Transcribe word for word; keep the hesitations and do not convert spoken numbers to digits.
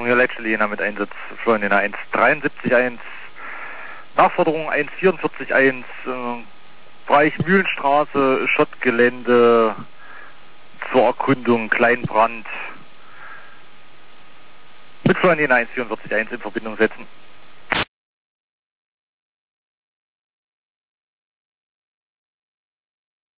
hier Leitstelle mit Einsatz Florian eins dreiundsiebzig eins, Nachforderung eins vierundvierzig eins, äh, Bereich Mühlenstraße, Schottgelände zur Erkundung, Kleinbrand. Mit Florian eins vierundvierzig eins in Verbindung setzen.